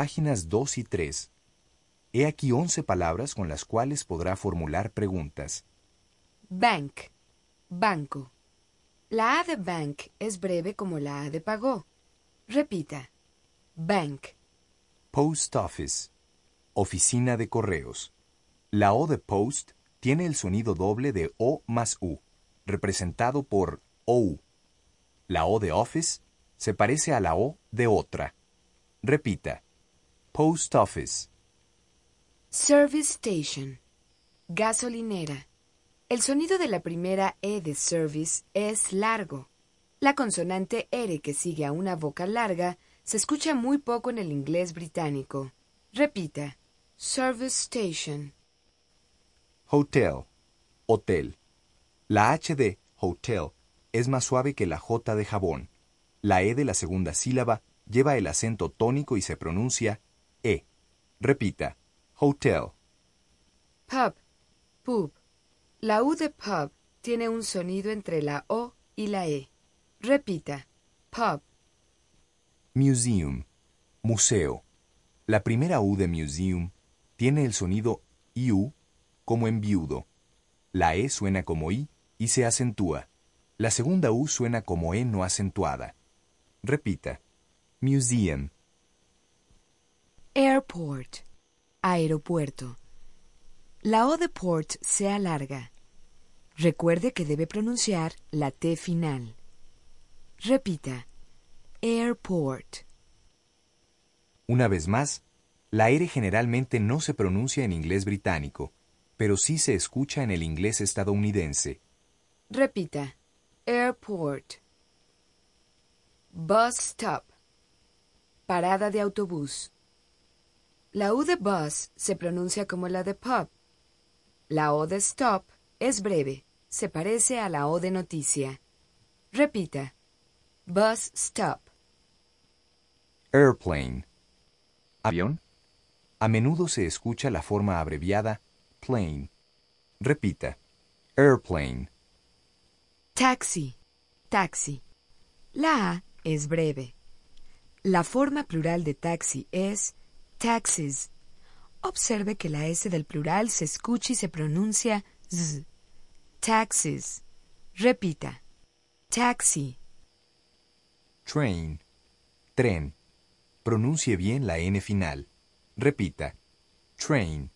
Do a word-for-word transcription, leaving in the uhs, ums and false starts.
Páginas dos y tres. He aquí once palabras con las cuales podrá formular preguntas. Bank, banco. La A de bank es breve como la A de pagó. Repita. Bank. Post office, oficina de correos. La O de post tiene el sonido doble de O más U, representado por O U. La O de office se parece a la O de otra. Repita. Post office. Service station. Gasolinera. El sonido de la primera E de service es largo. La consonante R que sigue a una vocal larga se escucha muy poco en el inglés británico. Repita. Service station. Hotel, hotel. La H de hotel es más suave que la J de jabón. La E de la segunda sílaba lleva el acento tónico y se pronuncia E. Repita. Hotel. Pub, pub. La U de pub tiene un sonido entre la O y la E. Repita. Pub. Museum, museo. La primera U de museum tiene el sonido I U como en viudo. La E suena como I y se acentúa. La segunda U suena como E no acentuada. Repita. Museum. Airport, aeropuerto. La O de port se alarga. Recuerde que debe pronunciar la T final. Repita. Airport. Una vez más, la R generalmente no se pronuncia en inglés británico, pero sí se escucha en el inglés estadounidense. Repita. Airport. Bus stop. Parada de autobús. La U de bus se pronuncia como la de pub. La O de stop es breve, se parece a la O de noticia. Repita. Bus stop. Airplane. Avión. A menudo se escucha la forma abreviada plane. Repita. Airplane. Taxi, taxi. La A es breve. La forma plural de taxi es taxis. Observe que la S del plural se escucha y se pronuncia Z. Taxis. Repita. Taxi. Train. Tren. Pronuncie bien la N final. Repita. Train.